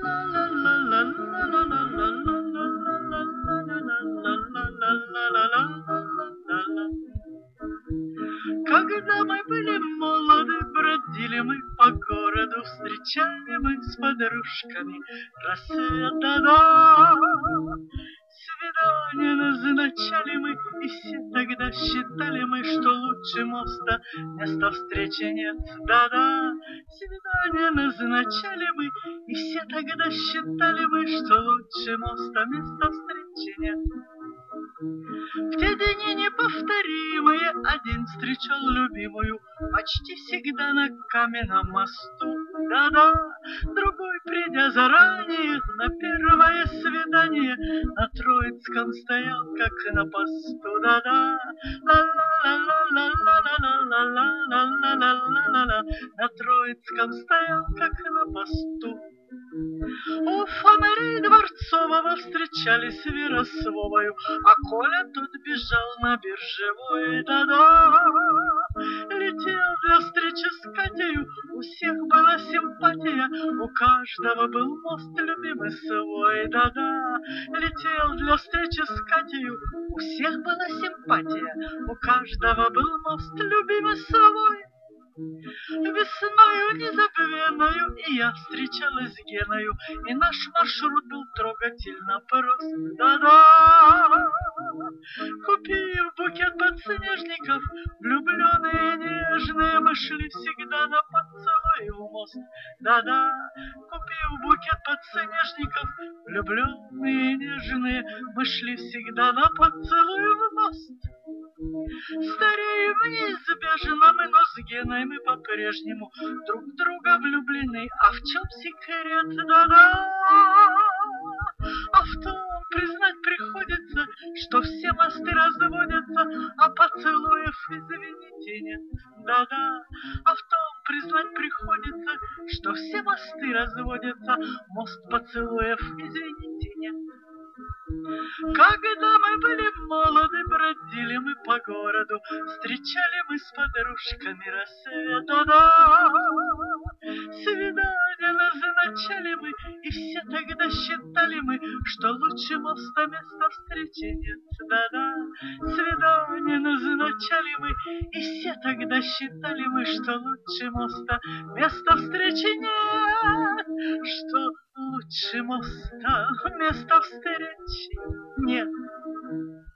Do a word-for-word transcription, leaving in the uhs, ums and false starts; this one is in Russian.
Когда мы были молоды, бродили мы по городу, встречали мы с подружками рассвет, да-да. Свидание назначали мы, и все тогда считали мы, что лучше моста места встречи нет, да-да. Свидание назначали мы, и все тогда считали мы, что лучше моста места встречи нет. В те дни неповторимые один встречал любимую почти всегда на каменном мосту, да-да. Другой, придя заранее на первое свидание, на Троицком стоял, как на посту, да-да. Ла-ла-ла-ла-ла-ла-ла-ла-ла-ла-ла-ла-ла-ла, на Троицком стоял, как на посту. У фонарей Дворцового встречались Вера с Вовою, а Коля тут бежал на Биржевой, да-да. Летел для встречи с Катею, у всех была симпатия, у каждого был мост любимый свой, да-да. Летел для встречи с Катею, у всех была симпатия, у каждого был мост любимый свой. Весною незабвенною и я встречалась с Геною, и наш маршрут был трогательно прост, да-да. Купив букет подснежников, влюбленные нежные, мы шли всегда на поцелуй в мост, да-да. Купив букет подснежников, влюбленные нежные, мы шли всегда на поцелуй в мост. Стареем неизбежно мы, но с Геной мы по-прежнему друг в друга влюблены. А в чем секрет, да-да? А в том, признать приходится, что все мосты разводятся, а поцелуев, извините, нет, да-да. А в том, признать приходится, что все мосты разводятся, мост поцелуев, извините, нет. Когда мы были молоды, бродили мы по городу, встречали мы с подружками рассвет, да-да. Свидание назначали мы, и все тогда считали мы, что лучше моста места встречи нет, да-да. Свидание назначали мы, и все тогда считали мы, что лучше моста места встречи нет, что лучше моста места встречи нет.